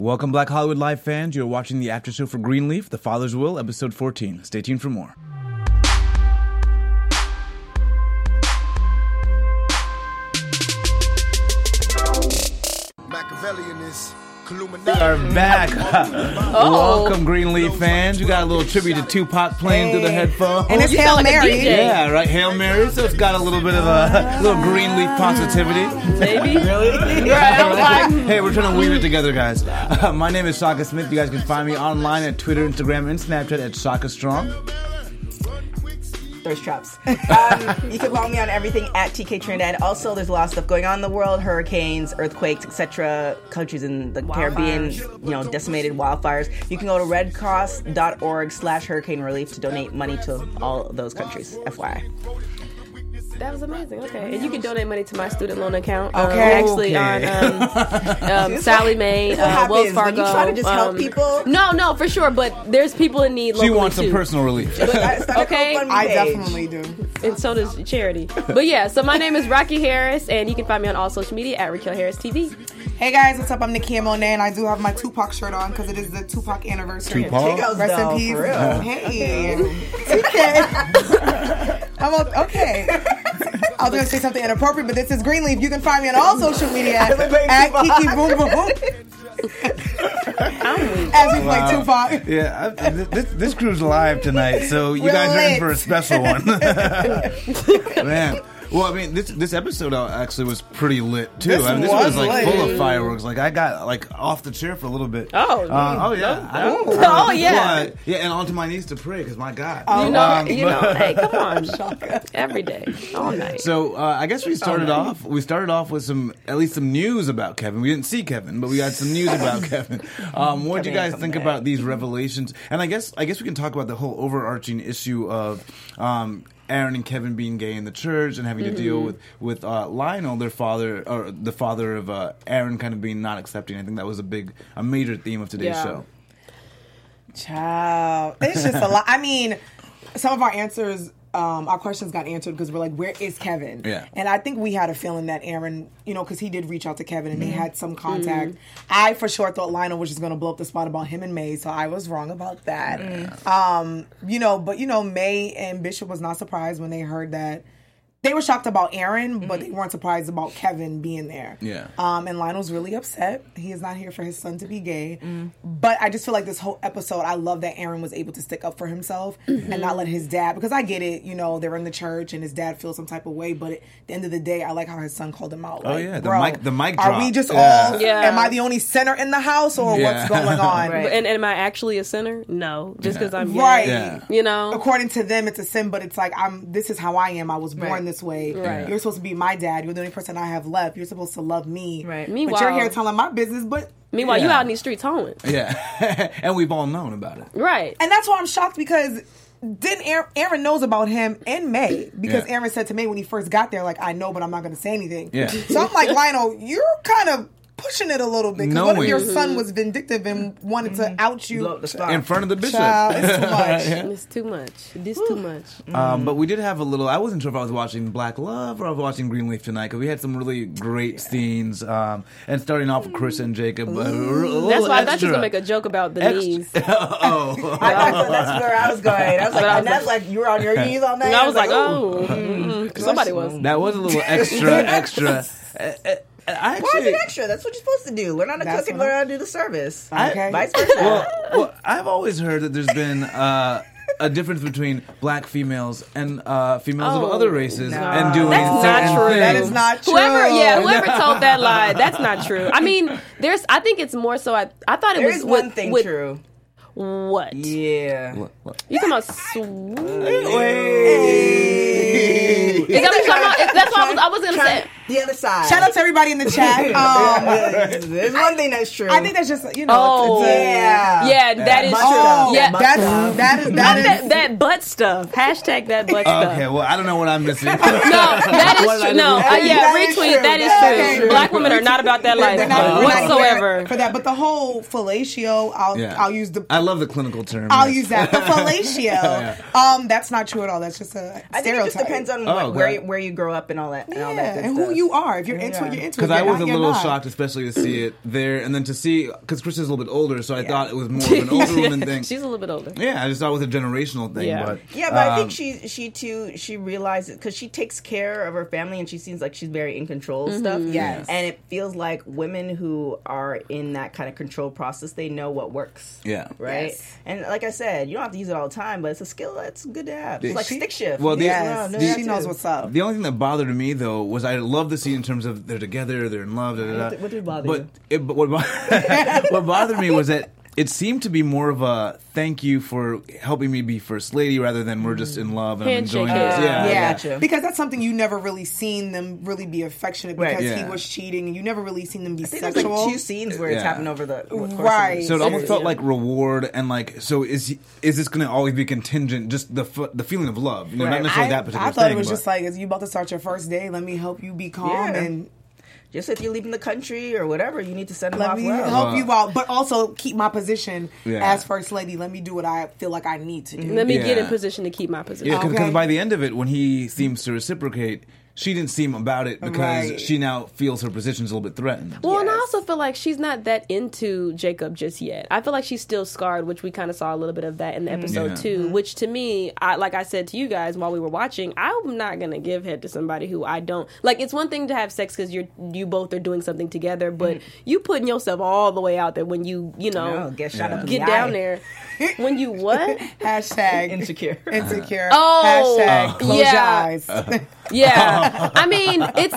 Welcome, Black Hollywood Live fans. You're watching the after show for Greenleaf, The Father's Will, episode 14. Stay tuned for more. Machiavellianist. We are back. Welcome, Greenleaf fans. We got a little tribute to Tupac playing through the headphones. And it's Hail Mary. Yeah, right. Hail Mary. So it's got a little bit of a little Greenleaf positivity. Maybe. Really? Right. Hey, we're trying to weave it together, guys. My name is Shaka Smith. You guys can find me online at Twitter, Instagram, and Snapchat at Shaka Strong. Thirst traps. You can follow me on everything at TK Trinidad. Also, there's a lot of stuff going on in the world: hurricanes, earthquakes, etc. Countries in the Caribbean, decimated wildfires. You can go to redcross.org/hurricane relief to donate money to all of those countries. FYI. That was amazing. Okay, and you can donate money to my student loan account. Okay, on Sally Mae, Wells Fargo. You try to just help people. No, for sure. But there's people in need. She wants some too. personal relief. Okay, I definitely do, and so does Charity. But yeah, so my name is Rocky Harris, and you can find me on all social media at Raquel Harris TV. Hey guys, what's up? I'm Nakia Monet, and I do have my Tupac shirt on because it is the Tupac anniversary. Tupac? Rest in peace. For real. Hey. Okay. Okay. I was going to say something inappropriate, but this is Greenleaf. You can find me on all social media at Kiki Boom Boom. As we play Tupac. Yeah, this crew's live tonight, so you guys are in for a special one. Man. Well, I mean, this episode actually was pretty lit too. This was like full of fireworks. Like I got like off the chair for a little bit. Oh yeah. Yeah, and onto my knees to pray because my God. Hey, come on, every day, all night. So I guess we started off with at least some news about Kevin. We didn't see Kevin, but we got some news about Kevin. What did you guys think about these revelations? And I guess we can talk about the whole overarching issue of Aaron and Kevin being gay in the church and having to deal with Lionel, their father, or the father of Aaron, kind of being not accepting. I think that was a major theme of today's show. Child, it's just a lot. I mean, some of our answers, our questions got answered because we're like, where is Kevin? Yeah. And I think we had a feeling that Aaron, because he did reach out to Kevin and they had some contact. I for sure thought Lionel was just going to blow up the spot about him and May, so I was wrong about that. But May and Bishop was not surprised when they heard that. They were shocked about Aaron, but they weren't surprised about Kevin being there. Yeah. And Lionel's really upset. He is not here for his son to be gay. But I just feel like this whole episode, I love that Aaron was able to stick up for himself and not let his dad, because I get it, they're in the church and his dad feels some type of way, but at the end of the day, I like how his son called him out. Like, the mic drop. Are we just all, am I the only sinner in the house or what's going on? Right. And am I actually a sinner? No. Just because I'm gay. Right. Yeah. According to them, it's a sin, but it's like, this is how I am. I was born this way. Right. You're supposed to be my dad. You're the only person I have left. You're supposed to love me. Right. But you're here telling my business, Meanwhile, you out in these streets hoeing. Yeah. And we've all known about it. Right. And that's why I'm shocked because Aaron knows about him and May, because Aaron said to May when he first got there, like, I know, but I'm not going to say anything. Yeah. So I'm like, Lionel, you're kind of pushing it a little bit. Because what if your son was vindictive and wanted to out you in front of the bishop? Child, it's too much. It's too much. This too much. But we did have a little. I wasn't sure if I was watching Black Love or I was watching Greenleaf tonight, because we had some really great scenes. And starting off with Chris and Jacob. That's why I thought you were gonna make a joke about the knees. I thought that's where I was going. I was like, and that's like you were on your knees all night. And I was like, somebody was. That was a little extra. Why is it extra? That's what you're supposed to do. Learn how to cook and learn how to do the service. Vice versa. Well, I've always heard that there's been a difference between black females and females of other races and doing that's certain not true. things. That is not true. Whoever told that lie, that's not true. I mean, I think it's more so. I thought it was There's one thing true. What? Yeah. What? You talking about That's what I was gonna say. The other side. Shout out to everybody in the chat. There's one thing that's true. I think that's just, that is true. That butt stuff. Hashtag that butt stuff. Okay, well, I don't know what I'm missing. No, that is true. No, retweet. That is true. Black women are not about that life whatsoever. For that, but the whole fellatio, I'll use the. I love the clinical term. I'll use that. The fellatio. That's not true at all. That's just a stereotype. I think it just depends on where you grow up and all that. And all that good and stuff. who you are. If you're into it, you're into it. Because I was a little not. shocked, especially to see it there, and then to see, because Kristen's a little bit older, so I thought it was more of an older woman thing. She's a little bit older. Yeah, I just thought it was a generational thing. Yeah. But I think she realizes, because she takes care of her family and she seems like she's very in control of stuff. Yes. And it feels like women who are in that kind of control process, they know what works. Yeah. Right? Yes. And like I said, you don't have to use it all the time, but it's a skill that's good to have. It's like stick shift. Well, she knows what's up. The only thing that bothered me, though, was I love the scene in terms of they're together, they're in love, What did bother you? But what bothered me was that it seemed to be more of a thank you for helping me be first lady rather than we're just in love and Handshake. I'm enjoying this. Yeah, gotcha. because that's something you never really seen them really be affectionate because Right. he was cheating, and you never really seen them be I think sexual. there's like 2 scenes where it's happened over the course Right. of the So it almost series, felt like reward and like, so is this going to always be contingent, just the feeling of love, not necessarily that particular I thought thing, it was but- just like, is you about to start your first day? Let me help you be calm and just if you're leaving the country or whatever, you need to send them let off me well. help you out, but also keep my position Yeah. as first lady. Let me do what I feel like I need to do. Let me get in Yeah. position to keep my position. Yeah, because Okay. by the end of it, when he seems to reciprocate, she didn't seem about it because Right. she now feels her position's a little bit threatened. Well, and I Yes. also feel like she's not that into Jacob just yet. I feel like she's still scarred, which we kind of saw a little bit of that in the episode too. Which to me, like I said to you guys while we were watching, I'm not gonna give head to somebody who I don't like. It's one thing to have sex because you both are doing something together, but you putting yourself all the way out there when you get shot up in get the down eye. there. When you what? Hashtag Insecure. insecure. Oh, Hashtag close yeah. your eyes. Yeah, I mean, it's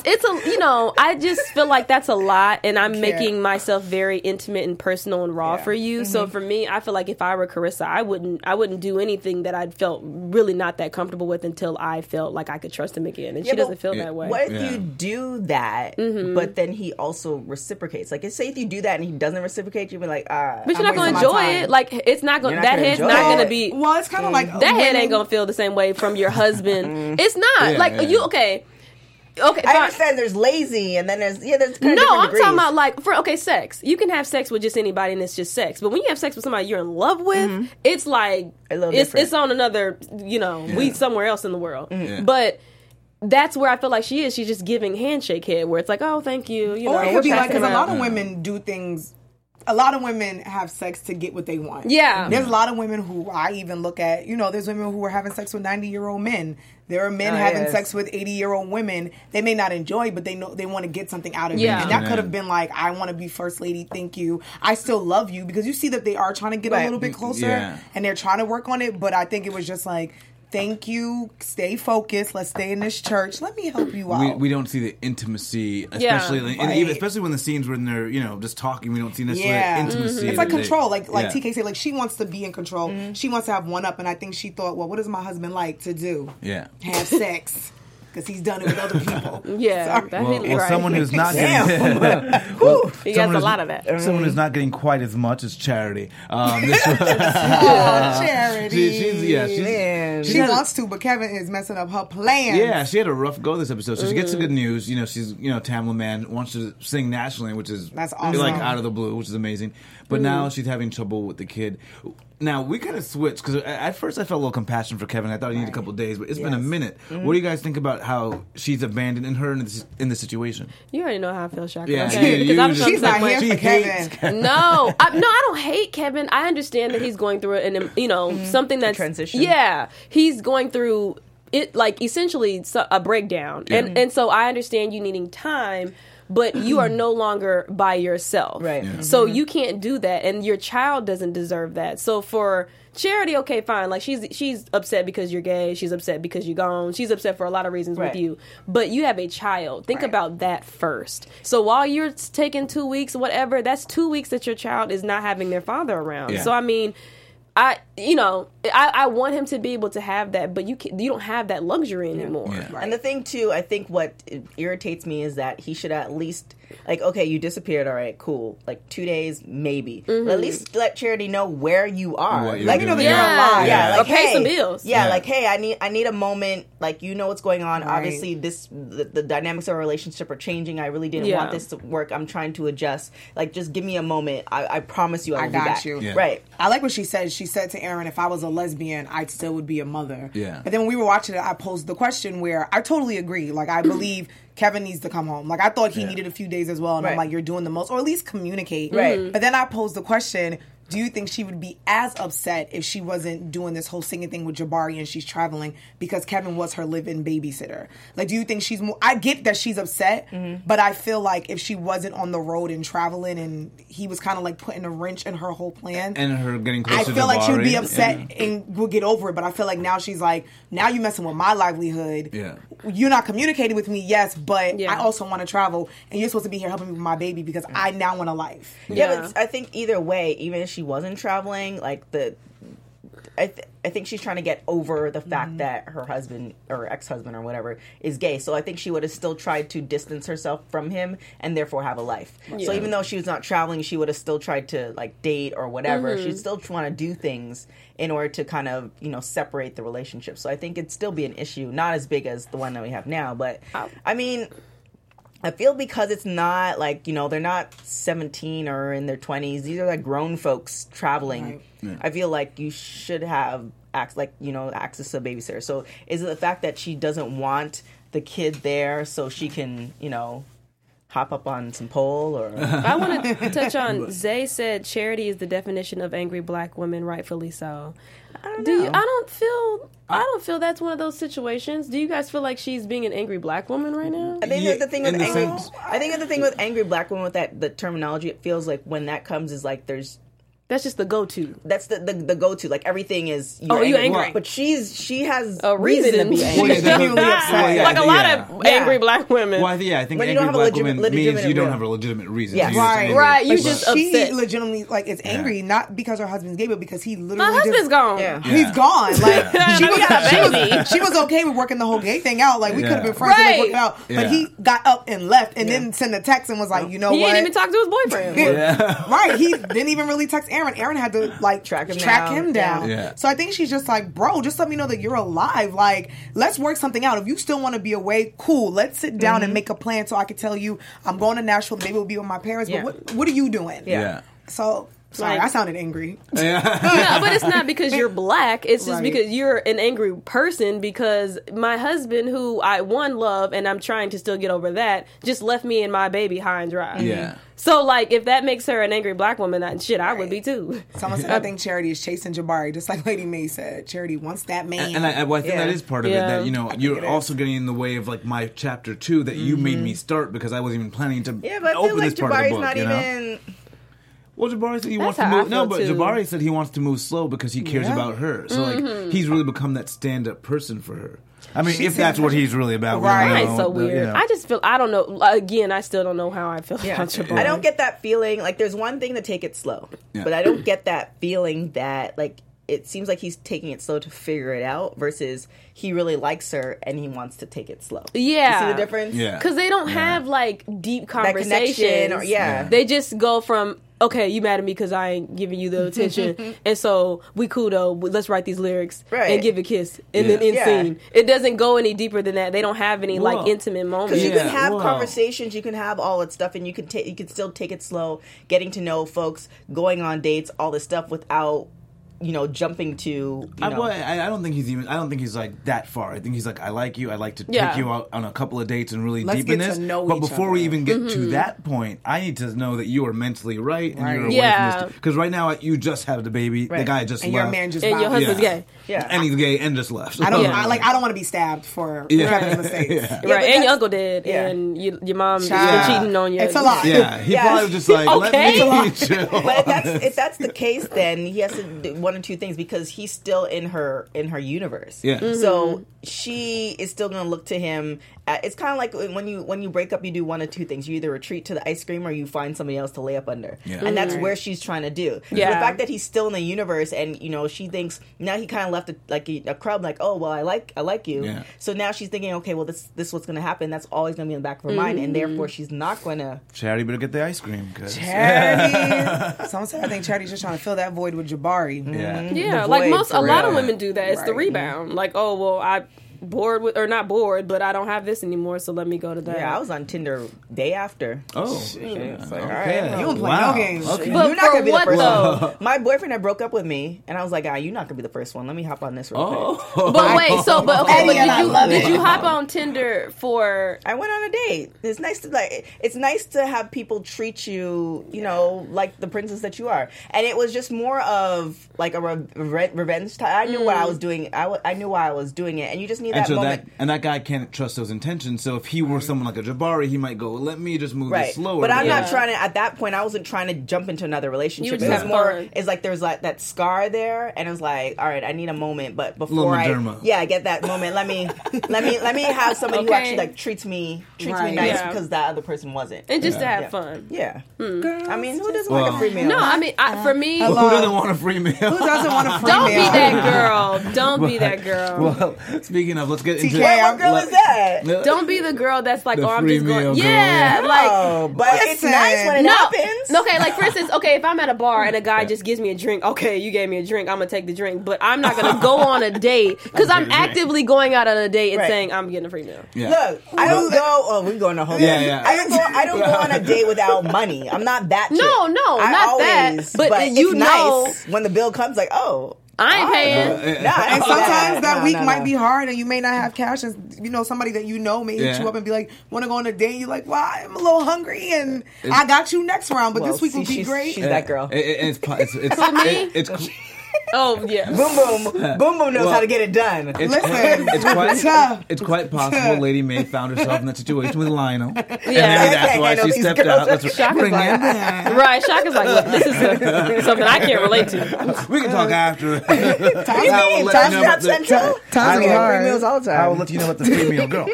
a I just feel like that's a lot, and I'm making myself very intimate and personal and raw for you. So for me, I feel like if I were Carissa, I wouldn't do anything that I'd felt really not that comfortable with until I felt like I could trust him again, and she doesn't feel that way. What if you do that, but then he also reciprocates? Like, say if you do that and he doesn't reciprocate, you'd be like, But you're not wasting gonna my enjoy time. it. Like it's not gonna. You're not That gonna head's enjoy not it. gonna be. Well, it's kind of like That head women- ain't gonna feel the same way from your husband. It's not Yeah, like yeah. you. Okay. I fine. understand there's lazy and then there's kind of No, different I'm degrees. talking about like sex. You can have sex with just anybody, and it's just sex. But when you have sex with somebody you're in love with, it's like A little different. it's on another. We somewhere else in the world. Yeah. But that's where I feel like she is. She's just giving handshake head, where it's like, oh, thank you. You know, Or it we're could be like, passing because a lot around. of women do things. A lot of women have sex to get what they want. Yeah. There's a lot of women who I even look at, there's women who are having sex with 90-year-old men. There are men having yes. sex with 80-year-old women. They may not enjoy, but they know they want to get something out of Yeah. it. And that could have been like, I want to be first lady, thank you. I still love you, because you see that they are trying to get a Right. little bit closer Yeah. and they're trying to work on it. But I think it was just like, thank you, stay focused, let's stay in this church. Let me help you out. We don't see the intimacy, especially Right. especially when the scenes when they're just talking. We don't see necessarily Yeah. intimacy. It's like that they- control. Like yeah. TK said, like she wants to be in control. She wants to have one up, and I think she thought, well, what does my husband like to do? Yeah. Have sex. Because he's done it with other people. Yeah, Sorry. that Well, hit right. someone who's not Damn. getting He gets a lot of that. Someone who's not getting quite as much as Charity. This Oh, Charity. she's She had a- wants to, but Kevin is messing up her plans. Yeah, she had a rough go this episode. So she gets the good news. She's Tamla Man wants to sing nationally, which is That's awesome. like out of the blue, which is amazing. But now she's having trouble with the kid. Now we kind of switched because at first I felt a little compassion for Kevin. I thought he needed a couple of days, but it's been a minute. What do you guys think about how she's abandoned her in this situation? You already know how I feel, Shaka. Yeah, okay? you Because I'm just- She's not here She for hates Kevin. No, I don't hate Kevin. I understand that he's going through it, and something that's transition. Yeah, he's going through it, like essentially a breakdown, and so I understand you needing time. But you are no longer by yourself, Right. Yeah. So you can't do that, and your child doesn't deserve that. So for Charity, okay, fine. Like she's upset because you're gay. She's upset because you're gone. She's upset for a lot of reasons Right. with you. But you have a child. Think Right. about that first. So while you're taking 2 weeks, whatever, that's 2 weeks that your child is not having their father around. Yeah. So I mean, I want him to be able to have that, but you don't have that luxury anymore. Yeah. And the thing too, I think what irritates me is that he should at least like, okay, you disappeared. All right, cool. Like 2 days, maybe. But at least let Charity know where you are. What you're Like, you know that doing. you're alive. yeah, like, Or pay hey, some bills. Yeah, Yeah. like, hey, I need a moment. Like, you know what's going on. Right. Obviously, the dynamics of our relationship are changing. I really didn't Yeah. want this to work. I'm trying to adjust. Like, just give me a moment. I promise you, I will got be back. you. Yeah. Right. I like what she said. She said to Aaron, if I was a lesbian, I still would be a mother. Yeah. But then when we were watching it, I posed the question where I totally agree. Like, I believe Kevin needs to come home. Like, I thought he needed a few days as well. And I'm Right. like, you're doing the most. Or at least communicate. Right. But then I posed the question, do you think she would be as upset if she wasn't doing this whole singing thing with Jabari and she's traveling because Kevin was her live-in babysitter? Like, do you think she's more... I get that she's upset, but I feel like if she wasn't on the road and traveling and he was kind of like putting a wrench in her whole plan... And her getting closer I to feel like she would be Jabari. upset and would get over it, but I feel like now she's like, now you messing with my livelihood. Yeah. You're not communicating with me, yes, but Yeah. I also want to travel, and you're supposed to be here helping me with my baby because I now want a life. Yeah, but I think either way, even if she wasn't traveling, like I think she's trying to get over the fact that her husband or ex-husband or whatever is gay. So I think she would have still tried to distance herself from him and therefore have a life. So even though she was not traveling, she would have still tried to like date or whatever. She'd still want to do things in order to kind of, separate the relationship. So I think it'd still be an issue, not as big as the one that we have now, but I mean, I feel because it's not like, they're not 17 or in their 20s. These are like grown folks traveling. Right. Yeah. I feel like you should have access to a babysitter. So is it the fact that she doesn't want the kid there so she can, hop up on some pole or... I want to touch on, Zay said Charity is the definition of angry black women, rightfully so. I don't know. I don't feel that's one of those situations. Do you guys feel like she's being an angry black woman right now? I think Yeah, that the thing with in the angry, sense- I think that the thing with angry black women with the terminology, it feels like when that comes is like there's That's just the go-to. that's the go to. Like everything is Oh, you angry. but she has A reason to reason. be Well, angry. yeah, that's- genuinely upset. well, yeah, Like a lot yeah. of angry black women. Well, I think When you angry don't have a black legitimate- women means you don't real- have a legitimate reason. Yeah. to use it. Right. Right, you But just she upset. legitimately is angry, not because her husband's gay, but because he literally My husband's just, gone. Yeah. He's gone. Like she We got a baby. was, she was okay with working the whole gay thing out. Like we Yeah. could have been friends and Right. worked it out. Yeah. But he got up and left, and then sent a text and was like, you know He what? ain't even talked to his boyfriend. Right, he didn't even really text Aaron. Aaron had to like Track him him down. down. Yeah. So I think she's just like, bro, just let me know that you're alive. Like, let's work something out. If you still want to be away, cool. Let's sit down and make a plan so I can tell you I'm going to Nashville. Maybe we'll be with my parents. Yeah. But what are you doing? Yeah. So sorry, Like- I sounded angry. No, but it's not because you're black. It's just Right. because you're an angry person. Because my husband, who I love, and I'm trying to still get over that, just left me and my baby high and dry. Yeah. So, like, if that makes her an angry black woman, I would be too. Someone said I think Charity is chasing Jabari, just like Lady Mae said. Charity wants that man. And I think Yeah. that is part of Yeah. it. That it you're is. also getting in the way of like my chapter 2 that you made me start because I wasn't even planning to Yeah, but I feel open like this part of the Jabari's book. not you know? even. Well, Jabari said he wants to how I move. No, feel, but too. Jabari said he wants to move slow because he cares Yeah. about her. So Mm-hmm. like he's really become that stand-up person for her. I mean, She if that's seems- what he's really about, we Right. don't Right, know, so but, weird. you know. I just feel, I don't know. Again, I still don't know how I feel Yeah. about Jabari. I don't get that feeling. Like, there's one thing to take it slow, Yeah. but I don't get that feeling that like it seems like he's taking it slow to figure it out versus he really likes her and he wants to take it slow. Yeah. You see the difference? Yeah. Because they don't have, like, deep That conversations. connection, or yeah. They just go from, okay, you mad at me because I ain't giving you the attention, and so we cool though. Let's write these lyrics Right. and give a kiss, and Yeah. then end Yeah. scene. It doesn't go any deeper than that. They don't have any Well, like intimate moments. Because you Yeah, can have well. conversations, you can have all that stuff, and you can still take it slow, getting to know folks, going on dates, all this stuff without jumping to. I don't think he's even. I don't think he's like that far. I think he's like, I like you. I like to Yeah. take you out on a couple of dates and really Let's deep in get to this. know But each before other. we even get Mm-hmm. to that point, I need to know that you are mentally right and Right. you're away Yeah. from this. Because right now you just had the baby. The Right. guy just and left. your man just and your bounced. husband's Yeah. gay. Yeah. and he's gay and just left. I don't. Yeah. I don't want to be stabbed for Yeah. having mistakes. Yeah. Yeah, Right, but and your that's- uncle did, yeah. and your mom been Child. cheating on you. It's a lot. Yeah, he Yeah. probably was just like, Okay. let me chill. But if that's the case, then he has to one or two things because he's still in her universe. Yeah. So she is still going to look to him. It's kind of like when you break up, you do one or two things. You either retreat to the ice cream or you find somebody else to lay up under. Yeah. And that's where she's trying to do. Yeah. The fact that he's still in the universe and, she thinks now he kind of left a crumb like, oh, well, I like you. Yeah. So now she's thinking, okay, well, this is what's going to happen. That's always going to be in the back of her mind. And therefore, she's not going to. Charity better get the ice cream. Charity. Someone said I think Charity's just trying to fill that void with Jabari. Yeah. Yeah, The like void, a lot of real. women do that. It's the Right. rebound. Like, oh, well, I bored with, or not bored, but I don't have this anymore, so let me go to that. Yeah, I was on Tinder day after. Oh. It's like, all Okay. right. You don't play no games. Okay. But You're not for gonna be the what first though? one. My boyfriend had broke up with me, and I was like, you're not gonna be the first one. Let me hop on this real quick. But wait, Eddie, and I love did it. you hop on Tinder for? I went on a date. It's nice to have people treat you, like the princess that you are. And it was just more of like a revenge time. I knew what I was doing. I knew why I was doing it, and you just need that moment. That guy can't trust those intentions. So if he were someone like a Jabari, he might go, "Let me just move Right, this slower." but I'm Yeah. not trying to. At that point, I wasn't trying to jump into another relationship. You It just was have more. fun. It's like there's like that scar there, and it was like, all right, I need a moment. But before I Moderna. get that moment, let me have somebody who Okay. actually like treats me Right. nice Yeah. because that other person wasn't. And just to have Yeah. fun. Yeah, Girls I mean, who doesn't Well- like a free meal? No, I mean, for me, Who doesn't want a free meal? Who doesn't want a free don't meal? be that girl. Don't be that girl. Well, speaking of, let's get into What girl is that? Don't be the girl that's like, The oh, I'm free just going. meal girl, Yeah, yeah. like. Oh, but it's Listen. nice when it happens. Okay, like for instance, if I'm at a bar and a guy just gives me a drink, okay, you gave me a drink, I'm gonna take the drink, but I'm not gonna go on a date because I'm actively going out on a date and Right. saying I'm getting a free meal. Yeah. Look, I don't go. Oh, we're going to home. Yeah. I don't go on a date without money. I'm not that. chick. No, not that. But you it's know- nice when the bill comes. Like, oh, I ain't paying. Nah, I And don't do sometimes that No, week no, might no. be hard, and you may not have cash. And somebody that may hit Yeah. you up and be like, "Want to go on a date?" You're like, "Well, I'm a little hungry, and I got you next round, but Well, this week will see, be great." She's that girl. It's me? it's Oh yeah. Boom boom knows how to get it done. Listen, it's quite possible Lady May found herself in that situation with Lionel. And maybe Yeah. that's why handle she these stepped girls. out. Let's Shaka's bring like- him back. Right, Shaka's like, look, this is something I can't relate to. We can talk after. What do you mean? Time Stop Central? Times be I hard. free meals all the time. I will let you know about the female girl.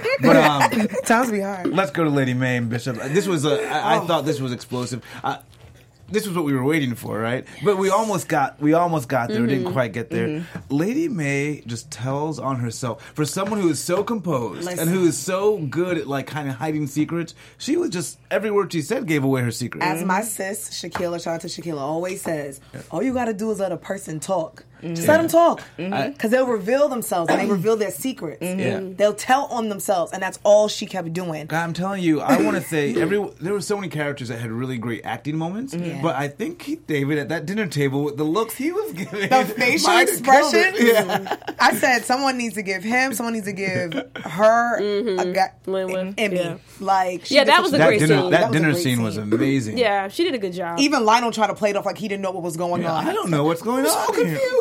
But times be hard. let's go to Lady May and Bishop. This was I thought this was explosive. This was what we were waiting for, right? But we almost got there. We didn't quite get there. Lady May just tells on herself. For someone who is so composed Listen. and who is so good at like kind of hiding secrets, she was just every word she said gave away her secret. As my sis, Shaquilla, shout out to Shaquilla, always says, all you got to do is let a person talk. Just let them talk. Because they'll reveal themselves and they reveal their secrets. Yeah. They'll tell on themselves. And that's all she kept doing. God, I'm telling you, I want to say there were so many characters that had really great acting moments, but I think Keith David at that dinner table with the looks he was giving, The facial might have killed expression. it. Yeah. I said someone needs to give him, someone needs to give her an Win-win. Emmy. Yeah. Like, she Yeah, did that such was a a- That great dinner, scene. that That was a dinner great scene was scene. amazing. Yeah, she did a good job. Even Lionel tried to play it off like he didn't know what was going on. I don't know what's going on.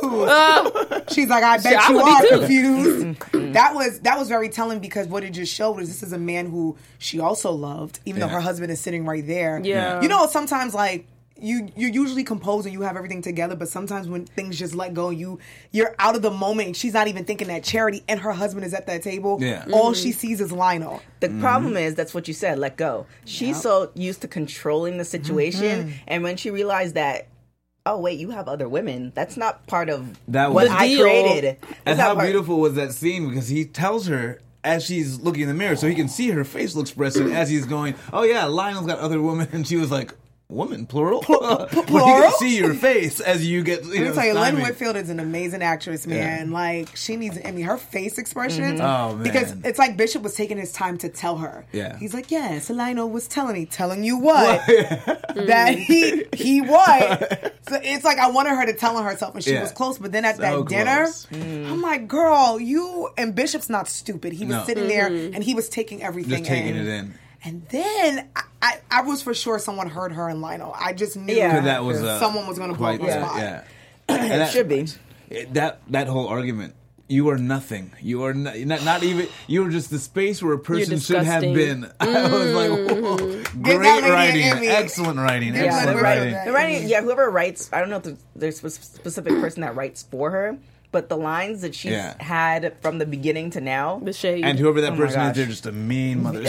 Here. She's like, I bet I you would be are too. confused. That was very telling because what it just showed was this is a man who she also loved, even though Yeah. her husband is sitting right there. Yeah. You know, sometimes like you're usually composed and you have everything together, but sometimes when things just let go, you're out of the moment. And she's not even thinking that Charity and her husband is at that table. Yeah. All she sees is Lionel. The problem is that's what you said. Let go. She's so used to controlling the situation, and when she realized that, oh wait, you have other women. That's not part of That what was- I deal. created. And That's how not part- beautiful was that scene because he tells her as she's looking in the mirror so he can see her facial expression as he's going, oh yeah, Lionel's got other women, and she was like, woman, plural? But he can see your face as you get, Let me tell you, Lynn stymied. Whitfield is an amazing actress, man. Like, she needs an Emmy. Her face expressions. Oh, man. Because it's like Bishop was taking his time to tell her. Yeah. He's like, yes, Lionel was telling you what? That he what? So it's like I wanted her to tell on herself, and she Yeah. was close. But then at So that dinner, close. I'm like, girl, you, and Bishop's not stupid. He was No. sitting there, and he was taking everything Just taking it in. And then I was for sure someone heard her and Lionel. I just knew Yeah. 'Cause that was someone was going to blow up quite, the spot. yeah. It should be. That whole argument You are nothing. You are not even. You are just the space where a person should have been. I was like, whoa. Great writing, excellent writing, excellent writing. The writing, yeah. Whoever writes, I don't know if there's a specific person that writes for her, but the lines that she's had from the beginning to now, the shade, and whoever that person is, they're just a mean mother.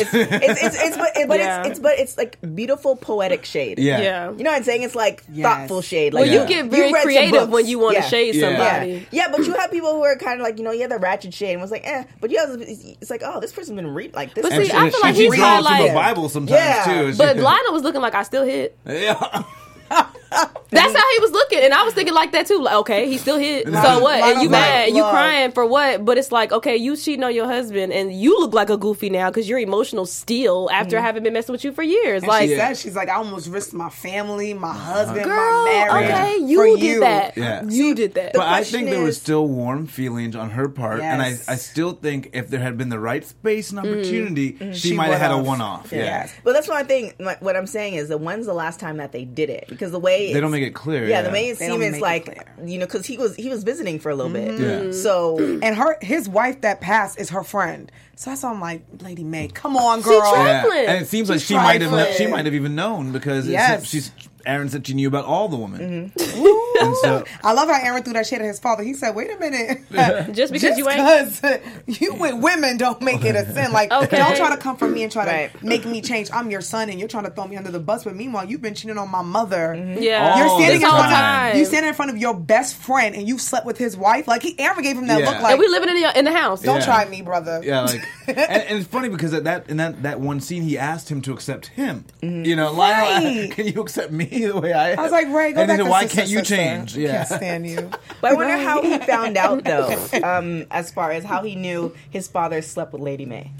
It's like beautiful poetic shade. Yeah. You know what I'm saying? It's like thoughtful shade. Like, well, you get very creative when you want to shade somebody. Yeah, but you have people who are kind of like, the ratchet shade and was like, but you have, it's like, oh, this person's been like this. But see, I feel like she's he's from the Bible sometimes too. But Lionel was looking like I still hit. Yeah. That's how he was looking, and I was thinking like that too. Like, okay, he still hit. So what? And you mad? And you crying for what? But it's like, okay, you cheating on your husband, and you look like a goofy now because you're emotional still after having been messing with you for years. And like she said, she's like, I almost risked my family, my husband, girl, my marriage. Okay, you did that. Yeah. You did that. But I think there was still warm feelings on her part, and I still think if there had been the right space and opportunity, she might have had a one-off. Yes. But that's what I think. What I'm saying is that when's the last time that they did it? Because the way they don't make it clear. Yeah, the way it seems is like, because he was visiting for a little bit. Yeah. So and his wife that passed is her friend. So that's why I'm like, Lady Mae, come on, girl. And it seems like she might have even known because Aaron said she knew about all the women. And so, I love how Aaron threw that shit at his father. He said, wait a minute. Just because you with women don't make it a sin. Like, don't try to come for me and try to make me change. I'm your son and you're trying to throw me under the bus. But meanwhile, you've been cheating on my mother. Yeah. You're standing in front of your best friend and you slept with his wife. Like, Aaron gave him that look like. And we living in the house. Don't try me, brother. Yeah, like, and it's funny because in that one scene, he asked him to accept him. Lionel, can you accept me the way I am? I was like, Ray, go back to why can't you change? Yeah. Can't stand you. But I wonder how he found out, though, as far as how he knew his father slept with Lady Mae.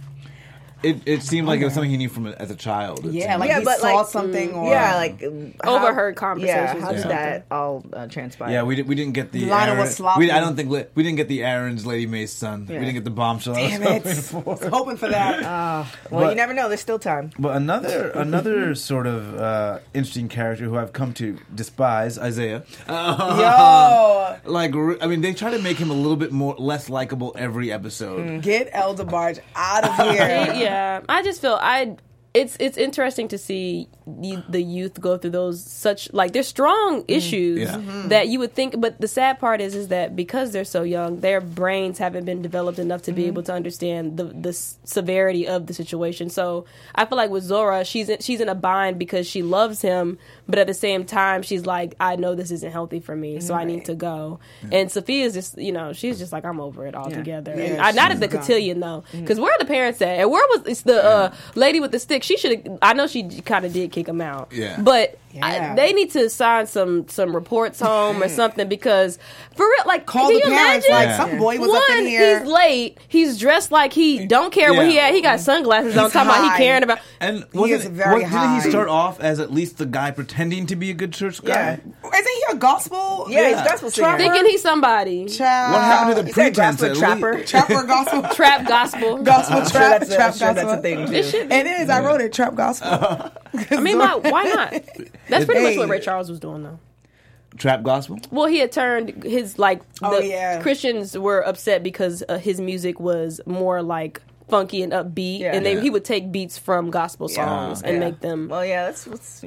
It seemed like it was something he knew from as a child. Yeah, like he saw something or... Yeah, like... overheard conversations. Yeah, how did that all transpire? Yeah, we didn't get the... Lionel was sloppy. I don't think... We didn't get the Aaron's Lady Mae's son. Yeah. We didn't get the bombshell. Damn it. I was hoping for that. Well, you never know. There's still time. But another sort of interesting character who I've come to despise, Isaiah. Yo! They try to make him a little bit less likable every episode. Get El DeBarge out of here. Yeah, I just feel it's interesting to see the youth go through those they're strong issues that you would think, but the sad part is that because they're so young, their brains haven't been developed enough to be able to understand the severity of the situation. So I feel like with Zora, she's in a bind because she loves him, but at the same time she's like, I know this isn't healthy for me, so I need to go. And Sophia's just she's just like, I'm over it altogether. Yeah, and not at the cotillion though, because where are the parents at? And where was the lady with the stick? She should have. I know she kind of did kick him out. Yeah. But they need to sign some reports home or something, because for real, like, call can the you parents imagine? like some boy was up in here. He's late. He's dressed like he don't care where he at. He got sunglasses on, talking about he caring about. And didn't he start off as at least the guy pretending to be a good church guy? Yeah. Isn't he a gospel? Yeah, he's a gospel singer. Thinking he's somebody. What happened to the pretense? Trapper gospel. Trap gospel. Gospel trap. Trap gospel. That's a thing too. It is. I wrote it. Trap gospel. I mean, why not? That's pretty much what Ray Charles was doing, though. Trap gospel? Well, he had turned his Christians were upset because his music was more like funky and upbeat, and he would take beats from gospel songs and make them. Well, it's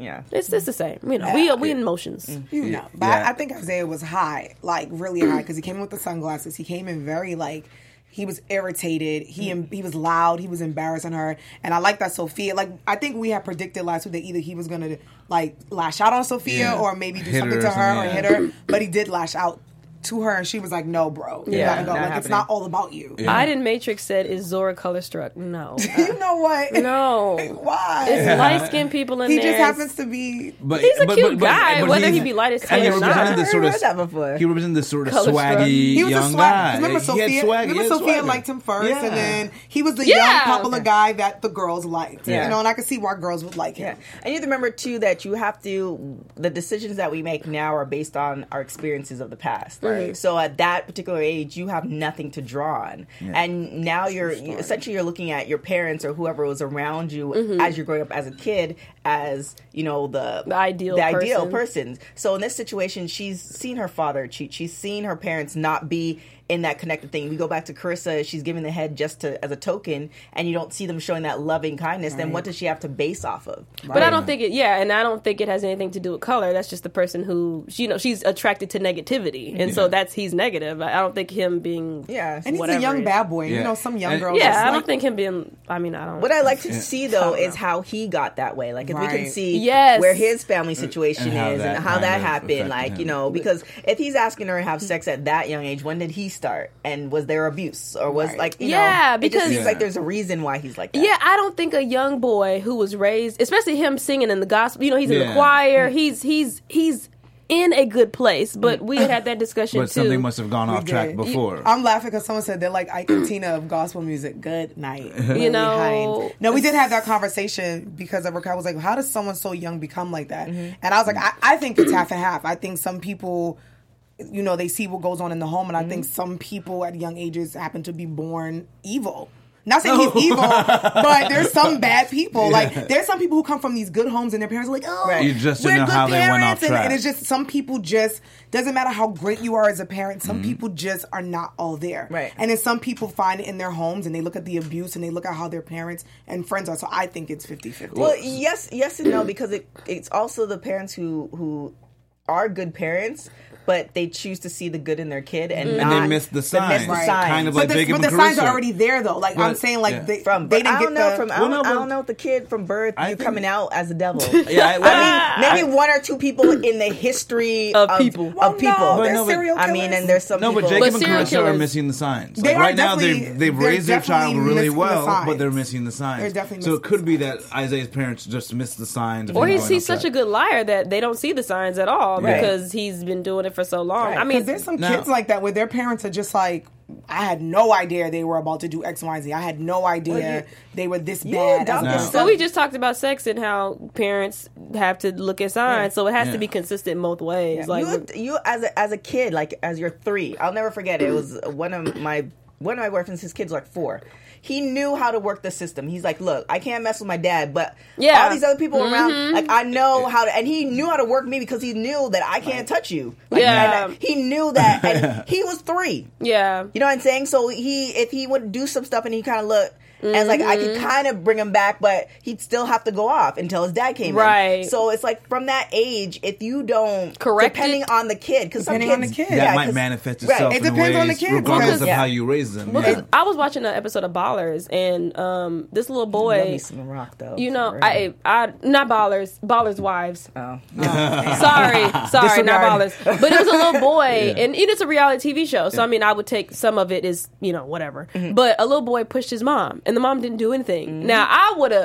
the same. We in motions. But I think Isaiah was high, like really high, because he came in with the sunglasses. He came in very like. He was irritated. He was loud. He was embarrassing her. And I like that Sophia. Like, I think we had predicted last week that either he was going to like lash out on Sophia or maybe do something to her or hit her. But he did lash out to her, and she was like, "No, bro, you gotta go. Like, it's not all about you." Iden Matrix said, "Is Zora color struck?" No. You know what? No. Why? It's light skinned people in there. He just happens to be. He's a cute guy, whether he be light as skin or not. He represented this sort of swaggy young guy. Remember Sophia liked him first, and then he was the young popular guy that the girls liked. You know, and I could see why girls would like him. And you have to remember too that you have to. The decisions that we make now are based on our experiences of the past. Right? So at that particular age, you have nothing to draw on, and now you're looking at your parents or whoever was around you as you're growing up as a kid as the ideal person. So in this situation, she's seen her father cheat. She's seen her parents not be in that connected thing. We go back to Carissa, she's giving the head just as a token, and you don't see them showing that loving kindness, then what does she have to base off of? But I don't think and I don't think it has anything to do with color. That's just the person who, she's attracted to negativity, and so he's negative. I don't think him being and he's a young bad boy. You know, some young girls. Yeah, I don't think him being. I mean, I don't. What I like to see though is how he got that way. Like if we can see where his family situation is and how that happened. Like because if he's asking her to have sex at that young age, when did he start? And was there abuse or was like because it just seems like there's a reason why he's like that. Yeah, I don't think a young boy who was raised, especially him singing in the gospel. He's in the choir. He's in a good place, but we had that discussion but too. Something must have gone off track before. I'm laughing because someone said they're like Ike and Tina of gospel music. Good night. No, we did have that conversation because Raquel was like, how does someone so young become like that? And I was like, I think it's half and half. I think some people, they see what goes on in the home, and I think some people at young ages happen to be born evil. Not saying he's evil, but there's some bad people. Like, there's some people who come from these good homes and their parents are like, oh, you just we're know good how they went off parents. track. And it's just, some people just, doesn't matter how great you are as a parent, some people just are not all there. Right. And then some people find it in their homes and they look at the abuse and they look at how their parents and friends are. So I think it's 50-50. Well, yes and no, because it's also the parents who are good parents, but they choose to see the good in their kid and not... And they miss the signs. Kind of like Jacob and But the signs are Carissa. already there, though. Like, I'm saying, like, they didn't get I don't know if the kid from birth, you coming out as a devil. I mean, maybe one or two people in the history of people. No, they're serial killers. I mean, and there's some people... but Jacob and Carissa are missing the signs. They like, are right now, they've raised their child really well, the but they're missing the signs. They're definitely so it could be that Isaiah's parents just missed the signs. Or he's such a good liar that they don't see the signs at all because he's been doing it for so long. Right. I mean, there's some kids like that where their parents are just like, I had no idea they were about to do X, Y, and Z. I had no idea they were this bad. So we just talked about sex and how parents have to look at signs, so it has to be consistent both ways. Yeah. Like you as a kid, like as you're 3, I'll never forget it. It was one of my boyfriends. His kid's like 4. He knew how to work the system. He's like, look, I can't mess with my dad, but all these other people around, like, I know how to, and he knew how to work me because he knew that I can't touch you. Like, and he knew that, and he was 3. Yeah. You know what I'm saying? So if he would do some stuff and he kind of looked, and like I could kind of bring him back, but he'd still have to go off until his dad came in. So it's like from that age, if you don't correct depending on the kid, because depending on the kid, that might manifest itself. It depends on the kid, regardless of how you raise them. Well, I was watching an episode of Ballers, and this little boy, love me some Rock though. I not Ballers wives. Oh, sorry, not Ballers. But it was a little boy, and it's a reality TV show. So I mean, I would take some of it as whatever. But a little boy pushed his mom, and the mom didn't do anything. Now I would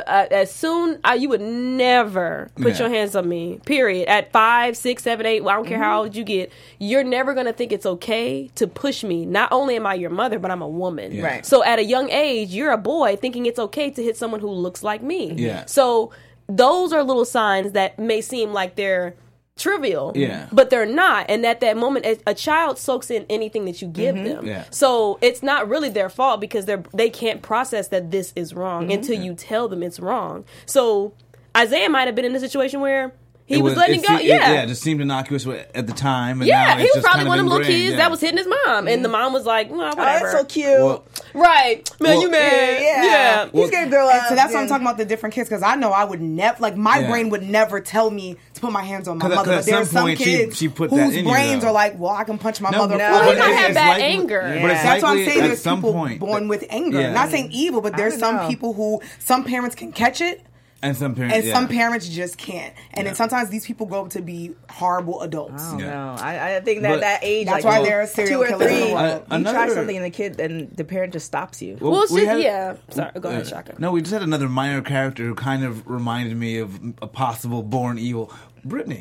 have you would never put your hands on me. Period. At 5, 6, 7, 8, I don't care how old you get, you're never gonna think it's okay to push me. Not only am I your mother, but I'm a woman. Yeah. Right. So at a young age, you're a boy thinking it's okay to hit someone who looks like me. Yeah. So those are little signs that may seem like they're trivial, but they're not. And at that moment, a child soaks in anything that you give them. Yeah. So it's not really their fault because they can't process that this is wrong until you tell them it's wrong. So Isaiah might have been in a situation where he was letting it go. It just seemed innocuous at the time. And now he was just probably kind of one of them little ingrained, kids that was hitting his mom, and the mom was like, well, whatever. Oh, that's so cute. Well, right. Man, you mad. Yeah. He's gonna grow up. So that's what I'm talking about, the different kids, because I know I would never, like, my brain would never tell me to put my hands on my mother. But there's some kids she put that whose in you, brains though. are like, well, I can punch my mother. Well, he might have it's bad anger. But it's That's what I'm saying. at There's some people point born with anger. Yeah. Not saying evil, but there's some people who, some parents can catch it. And some parents, some parents just can't. And then sometimes these people grow up to be horrible adults. Oh, no. I think that age, that's like, why there are serial 2 or killers 3, in the world. you try something in the kid, and the parent just stops you. Sorry, go ahead, Shaka. No, we just had another minor character who kind of reminded me of a possible born evil. Brittany.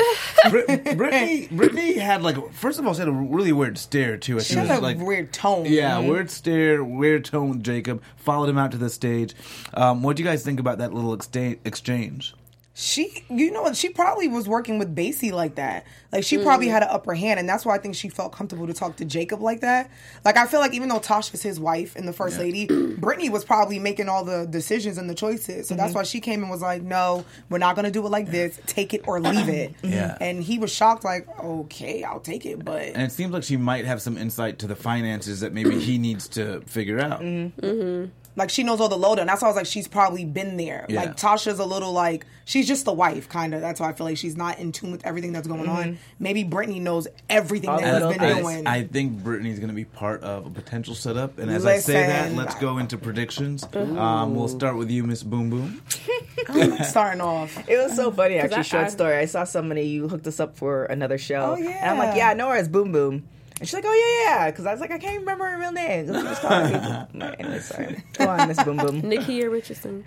Brittany had, like, first of all, she had a really weird stare to it. She had a weird tone. Yeah, weird stare, weird tone with Jacob. Followed him out to the stage. What do you guys think about that little exchange? she probably was working with Basie like that. Like, she probably had an upper hand, and that's why I think she felt comfortable to talk to Jacob like that. Like, I feel like even though Tasha's his wife and the first lady, Brittany was probably making all the decisions and the choices. So that's why she came and was like, no, we're not going to do it like this. Take it or leave it. And he was shocked, like, okay, I'll take it, but... And it seems like she might have some insight to the finances that maybe he needs to figure out. Like, she knows all the lowdown. That's why I was like, she's probably been there. Yeah. Like, Tasha's a little like, she's just the wife, kind of. That's why I feel like she's not in tune with everything that's going on. Maybe Brittany knows everything that he's been doing. I think Brittany's going to be part of a potential setup. And as I say that, let's go into predictions. We'll start with you, Miss Boom Boom. Starting off. It was so funny, actually, short story. I saw somebody, you hooked us up for another show. Oh, yeah. And I'm like, yeah, I know her as Boom Boom. And she's like, oh, yeah. Because I was like, I can't remember her real name. She was calling me. Anyway, sorry. Go on, Miss Boom Boom. Nakia Richardson.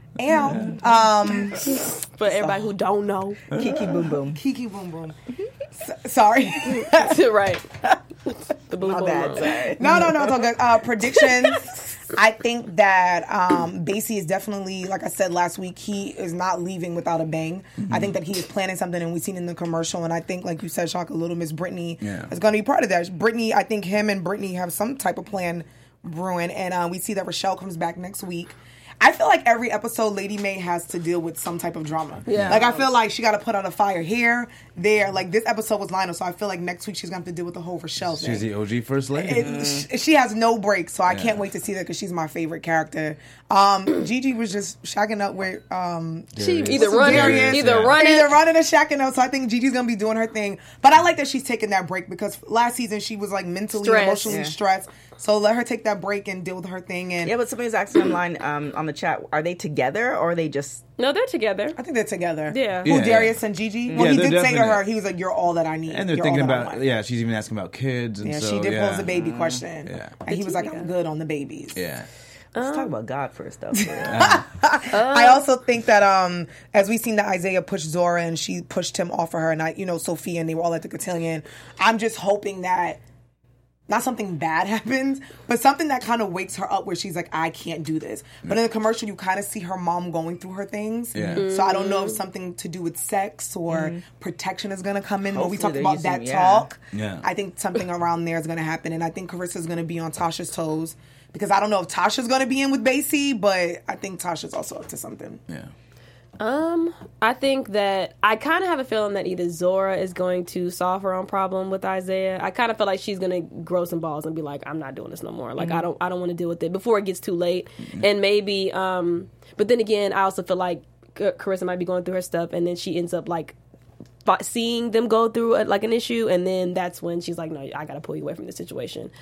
For everybody who don't know. Kiki Boom Boom. Kiki Boom Boom. Sorry. Right. The Boom My Boom bad, Boom. sorry. No, it's all good. Predictions. I think that Basie is definitely, like I said last week, he is not leaving without a bang. I think that he is planning something, and we've seen in the commercial, and I think, like you said, Shaka, little Miss Brittany is going to be part of that. Brittany, I think him and Brittany have some type of plan brewing, and we see that Rochelle comes back next week. I feel like every episode, Lady Mae has to deal with some type of drama. Yeah. Like, I feel like she got to put out a fire here, there. Like, this episode was Lionel, so I feel like next week she's going to have to deal with the whole Rochelle thing. She's the OG First Lady. She has no break, so I can't wait to see that because she's my favorite character. Gigi was just shacking up with She either running or shacking up. So I think Gigi's gonna be doing her thing. But I like that she's taking that break because last season she was like mentally, emotionally stressed. So let her take that break and deal with her thing. And but somebody was asking online on the chat, are they together or are they just... No, they're together. I think they're together. Yeah. Who, Darius and Gigi? Well, he did say to her, he was like, you're all that I need. And they're thinking about, she's even asking about kids. And she did pose the baby question. And he was like, I'm good on the babies. Yeah. Let's talk about God first, though. I also think that as we've seen that Isaiah push Zora and she pushed him off of her, and Sophia and they were all at the cotillion. I'm just hoping that not something bad happens, but something that kind of wakes her up where she's like, I can't do this. But in the commercial, you kind of see her mom going through her things. Yeah. So I don't know if something to do with sex or protection is going to come in. Hopefully, but we talked about that talk. Yeah. I think something around there is going to happen. And I think Carissa's going to be on Tasha's toes. Because I don't know if Tasha's going to be in with Basie, but I think Tasha's also up to something. Yeah. I think that I kind of have a feeling that either Zora is going to solve her own problem with Isaiah. I kind of feel like she's going to grow some balls and be like, I'm not doing this no more. Like, I don't want to deal with it before it gets too late. And maybe, but then again, I also feel like Carissa might be going through her stuff and then she ends up like seeing them go through an issue. And then that's when she's like, no, I got to pull you away from this situation.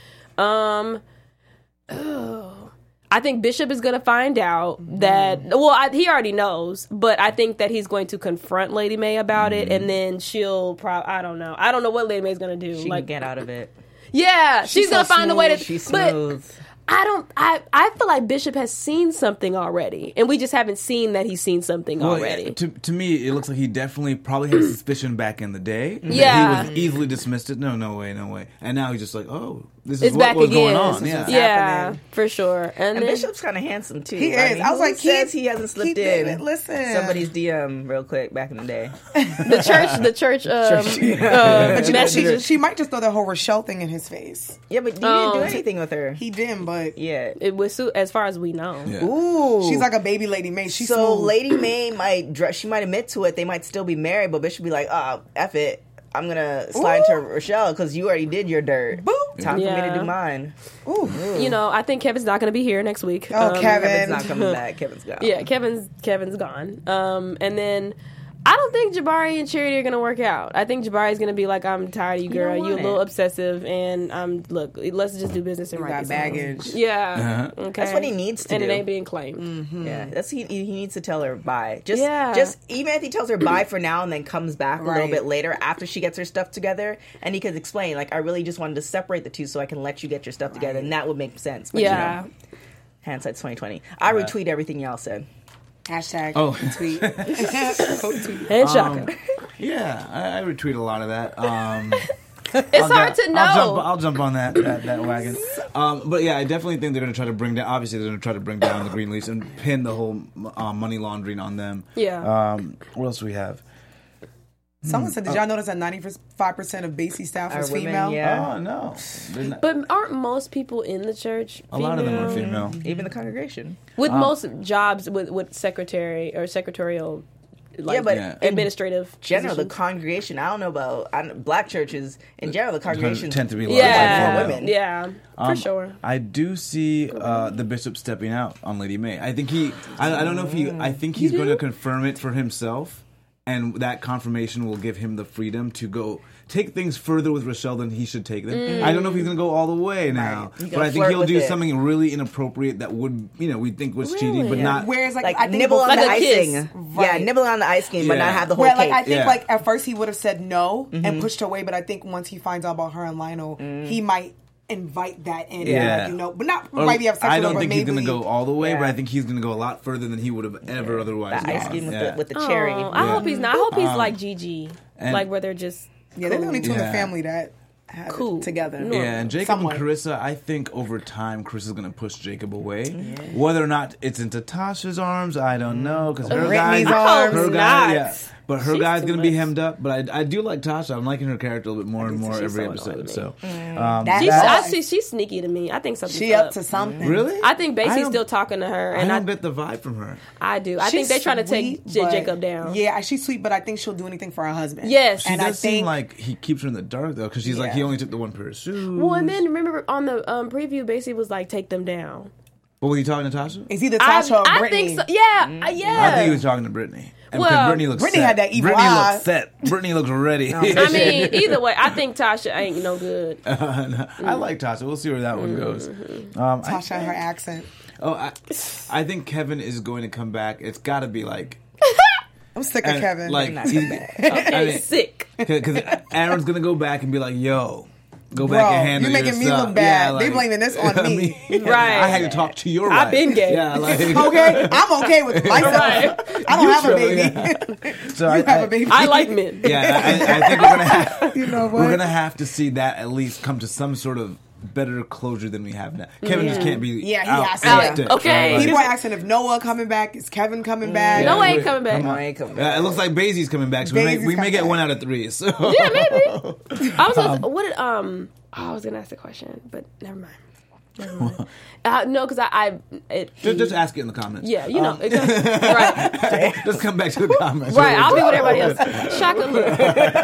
I think Bishop is going to find out that, he already knows, but I think that he's going to confront Lady Mae about it, and then she'll probably, I don't know what Lady Mae's going to do. She can get out of it. Yeah, she's going to find a way to, she's smooth. I feel like Bishop has seen something already, and we just haven't seen that he's seen something already. To me, it looks like he definitely probably had a suspicion back in the day. Yeah. He was easily dismissed it. No way. And now he's just like, oh, this is it's what back was again. going on. Yeah, for sure. And then, Bishop's kind of handsome, too. He is. I was like, he hasn't slipped in. Listen. Somebody's DM real quick back in the day. the church messages. She might just throw the whole Rochelle thing in his face. Yeah, but he didn't do anything with her. He didn't, but... Yeah. It was, as far as we know. Yeah. Ooh. She's like a baby Lady Mae. She's so smooth. Lady Mae might admit to it. They might still be married, but Bishop be like, F it. I'm going to slide into Rochelle because you already did your dirt. Boop. Time for me to do mine. Ooh. I think Kevin's not going to be here next week. Oh, Kevin's not coming back. Kevin's gone. Yeah, Kevin's gone. And then I don't think Jabari and Charity are going to work out. I think Jabari's going to be like, I'm tired of you, girl. You're a little obsessive, and look, let's just do business and write this baggage. out. Yeah. Okay. That's what he needs to do. And it ain't being claimed. Mm-hmm. Yeah. He needs to tell her bye. Just even if he tells her bye for now and then comes back a little bit later after she gets her stuff together, and he could explain, like, I really just wanted to separate the two so I can let you get your stuff together, and that would make sense. But, hindsight's 2020. I retweet everything y'all said. Hashtag tweet. And Shaka. Yeah, I retweet a lot of that. It's hard to know. I'll jump on that wagon. But yeah, I definitely think they're going to try to bring down. Obviously, they're going to try to bring down the Greenleafs and pin the whole money laundering on them. Yeah. What else do we have? Someone said, did y'all notice that 95% of Basie staff was female? Yeah. Oh, no. But aren't most people in the church female? A lot of them are female. Even the congregation. With most jobs with secretary or secretarial, administrative. General, the positions. congregation. I don't know about black churches. In general, the congregation tend to be more women. Yeah, for sure. I do see the bishop stepping out on Lady May. I think I don't know if he. I think he's going to confirm it for himself. And that confirmation will give him the freedom to go take things further with Rochelle than he should take them. I don't know if he's going to go all the way now, but I think he'll do something really inappropriate that would, we think was cheating, but not. Whereas, Like I think nibble on the icing. Right. Yeah, nibble on the ice cream, but not have the whole Where, cake. I think, at first he would have said no and pushed her away, but I think once he finds out about her and Lionel, he might invite that in. Yeah. But not might be have sex I with don't her, think but he's going to maybe- go all the way, Yeah. but I think he's going to go a lot further than he would have ever otherwise The ice gone. cream Yeah. with the cherry. I hope he's not. I hope he's like Gigi, like where they're just Yeah, they're the only two in the Yeah. family that have it together. Yeah, and Jacob Somewhat. and Carissa, I think over time, Carissa's going to push Jacob away. Whether or not it's into Tasha's arms, I don't know. Because her guy, Brittany's arms. her Not. guy, yeah. But her She's guy's too going to be much. hemmed up. But I do like Tasha. I'm liking her character a little bit more and more she's every so episode. annoying to So, she's sneaky to me. I think something's She up to something. really? I think I Basie's don't- still talking to her, I and don't get the vibe from her. I do. I She's think they're trying to take sweet, but- Jacob down. Yeah, she's sweet, but I think she'll do anything for her husband. Yes. She And does I seem think- like he keeps her in the dark, though, because she's like, Yeah. he only took the one pair of shoes. Well, and then remember on the preview, Basie was like, "Take them down." But was he talking to Tasha? It's either Tasha or I Brittany. think so. Yeah, yeah. I think he was talking to Brittany. And Well, Brittany looks Brittany set. had that evil Brittany eye. looks set. Brittany looks ready. I mean, either way, I think Tasha ain't no good. I like Tasha. We'll see where that one goes. Tasha and her accent. I think Kevin is going to come back. It's got to be like, I'm sick of Kevin. like not he's- come I mean, Sick. because Aaron's gonna go back and be like, "Yo, go Bro, back and handle you're making me yourself." look bad. Yeah, They blaming this on me. Right. I had to talk to your I've wife. been gay. Yeah, like, Okay, I'm okay with myself. Right. I don't have a Neutral, baby. So You have a baby. I like men. Yeah, I think we're gonna have. You know what? We're gonna have to see that at least come to some sort of better closure than we have now. Kevin just can't be. Yeah, he out has to. on Yeah. stick, Okay. right? People are asking if Noah coming back. Is Kevin coming back? No, I ain't coming back. No, I ain't coming It looks like Basie's coming back, so Basie's we may coming get back. 1 out of 3. So. Yeah, maybe. I was gonna, what did I was gonna ask the question, but never mind. No, because Just ask it in the comments. yeah, you know, right, Just come back to the comments. right. I'll be with everybody else. Shaka look.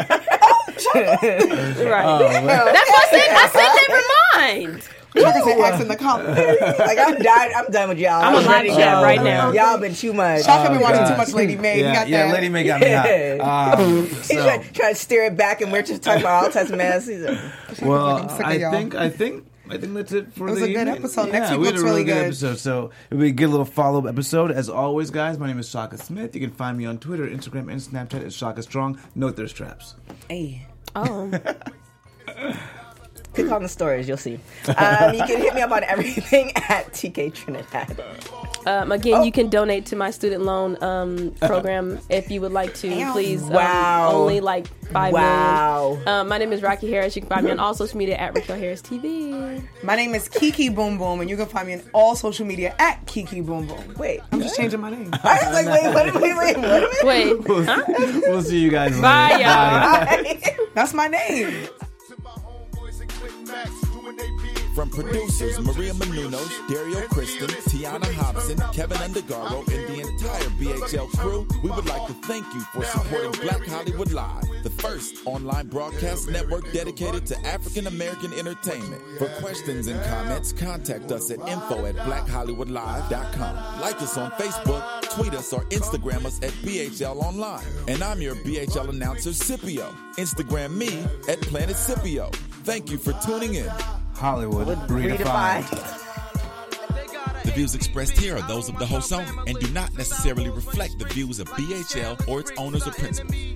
Right. That's what I said. Never mind. Chaka said ask in the comments. Like I'm done with y'all. I'm a live ready chat to go. right now. Y'all been too much. Chaka been watching God. too much Lady May. You got Yeah, that. Lady May got me hot. He's trying to steer it back, and we're just talking about all types of mess. He's like, Well, I'm sick of I y'all. think that's it for It was the a good evening. episode. Yeah, Next week we had looks a really really good. episode. So it'll be a good little follow-up episode. As always, guys, my name is Shaka Smith. You can find me on Twitter, Instagram, and Snapchat at Shaka Strong. Note there's traps. hey. Oh, Click on the stories, you'll see. You can hit me up on everything at TK Trinidad. again, you can donate to my student loan program if you would like to. Please, Wow. only like $5 Wow. million. My name is Rocky Harris. You can find me on all social media at Raquel Harris TV. My name is Kiki Boom Boom, and you can find me on all social media at Kiki Boom Boom. Wait. I'm just changing my name. I was like, wait. Wait, huh? We'll see you guys later. Bye, y'all. That's my name. From producers Maria Menounos, Dario Kristen, Tiana Hobson, Kevin Undergaro, and the entire BHL crew, we would like to thank you for supporting Black Hollywood Live, the first online broadcast network dedicated to African American entertainment. For questions and comments, contact us at info@blackhollywoodlive.com. Like us on Facebook, tweet us, or Instagram us at BHL Online. And I'm your BHL announcer, Scipio. Instagram me at Planet Scipio. Thank you for tuning in. Hollywood redefined. The views expressed here are those of the host only and do not necessarily reflect the views of BHL or its owners or principals.